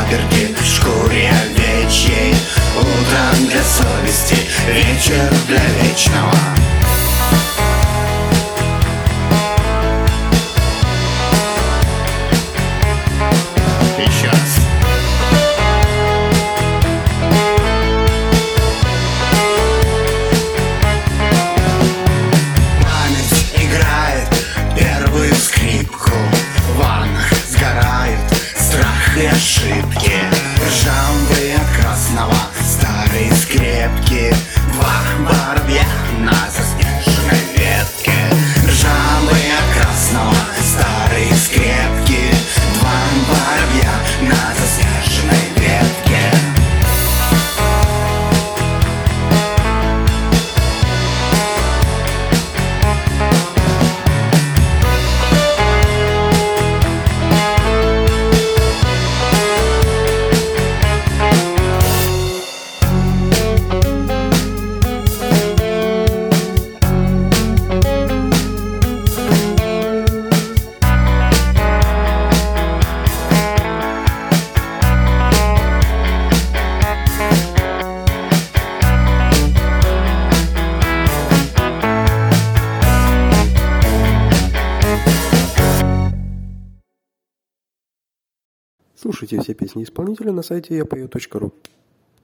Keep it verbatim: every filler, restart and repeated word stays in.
паперти, в шкуре овечьей. Утром для совести, вечер для вечного. Еще раз. Память играет первую скрипку. В ваннах сгорают страх и ошибки. Жамбы от красного, старые скрепки. Два воробья на заснеженной ветке. Жамбы от красного, старые скрепки. Два воробья на заснеженной ветке. Слушайте все песни исполнителя на сайте я пою точка ру.